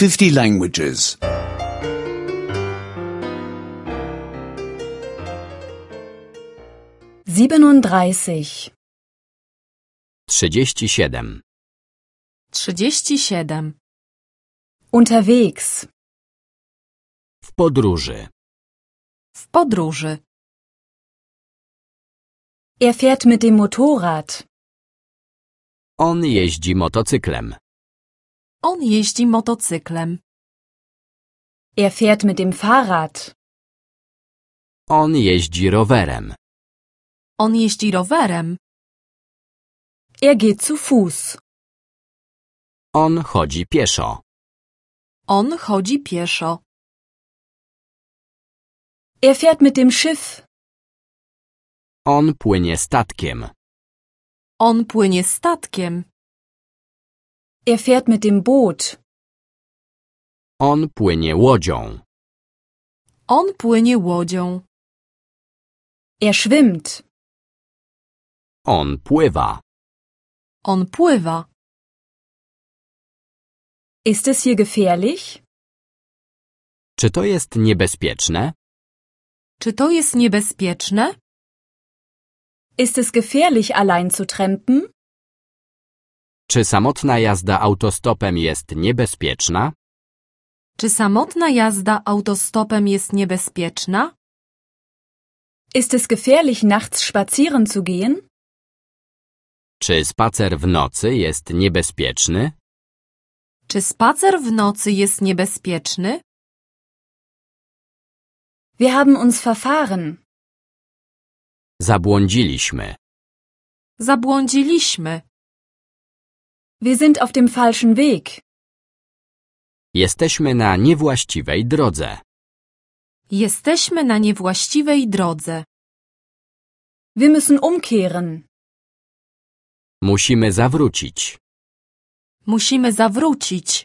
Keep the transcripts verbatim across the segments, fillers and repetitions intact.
fifty languages. siebenunddreißig. trzydzieści siedem. trzydzieści siedem. Unterwegs. W podróży. W podróży. Er fährt mit dem Motorrad. On jeździ motocyklem. On jeździ motocyklem. Er fährt mit dem Fahrrad. On jeździ rowerem. On jeździ rowerem. Er geht zu Fuß. On chodzi pieszo. On chodzi pieszo. Er fährt mit dem Schiff. On płynie statkiem. On płynie statkiem. Er fährt mit dem Boot. On płynie łodzią. On płynie łodzią. Er schwimmt. On pływa. On pływa. Ist es hier gefährlich? Czy to jest niebezpieczne? Czy to jest niebezpieczne? Ist es gefährlich, allein zu trampen? Czy samotna jazda autostopem jest niebezpieczna? Czy samotna jazda autostopem jest niebezpieczna? Ist es gefährlich, nachts spazieren zu gehen? Czy spacer w nocy jest niebezpieczny? Czy spacer w nocy jest niebezpieczny? Wir haben uns verfahren. Zabłądziliśmy. Zabłądziliśmy. Wir sind auf dem falschen Weg. Jesteśmy na niewłaściwej drodze. Jesteśmy na niewłaściwej drodze. Wir müssen umkehren. Musimy zawrócić. Musimy zawrócić.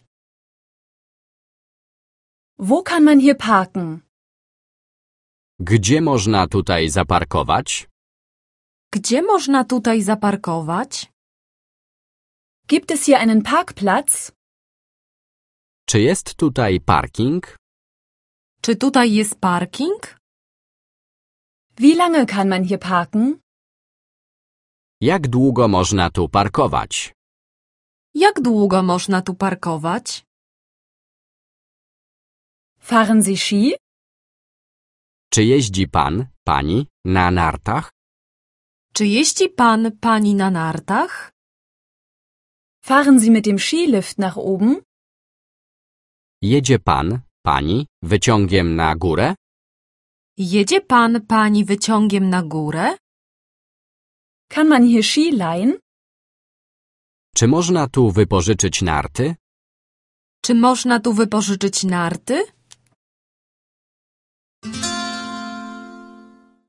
Wo kann man hier parken? Gdzie można tutaj zaparkować? Gdzie można tutaj zaparkować? Gibt es hier einen Parkplatz? Czy jest tutaj parking? Czy tutaj jest parking? Wie lange kann man hier parken? Jak długo można tu parkować? Jak długo można tu parkować? Fahren Sie Ski? Czy jeździ pan, pani na nartach? Czy jeździ pan, pani na nartach? Fahren Sie mit dem Skilift nach oben? Jedzie pan, pani wyciągiem na górę? Jedzie pan, pani wyciągiem na górę? Kann man hier Ski leihen? Czy można tu wypożyczyć narty? Czy można tu wypożyczyć narty?